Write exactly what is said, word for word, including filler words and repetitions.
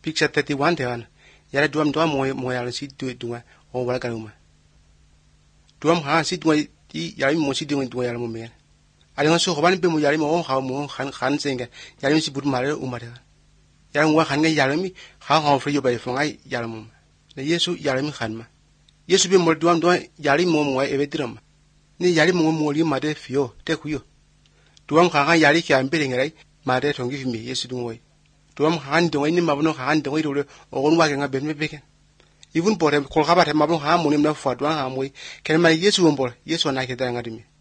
Picture thirty-one tewan. Yara duam duam mo mo yara si tu dunga o wala kaluma. Duam ha si dunga ti yara mo si dunga dunga yara mo me. Ali nga so hoban pe mo yara mo ha mo khan khan senga. Yara si bud mare umare. Yara wa khan nga yara mi ha ha fri yo ba fo ngai yara mo. Na Yesu yara mi khan ma. Yesu be mo duam duam yara mo mo e betram. Ni yara mo mo li ma de fio te ku yo. Duam kha nga yara ki am be ngai ma de thongi fi mi Yesu dunga. Tuam han dongai ni mabno han dongai ro o gon wa nga ben beke even por kol khabar mabno ha monim na fa tuan ha moi ken ma Yesu mbor Yesu na ke da ngadi mi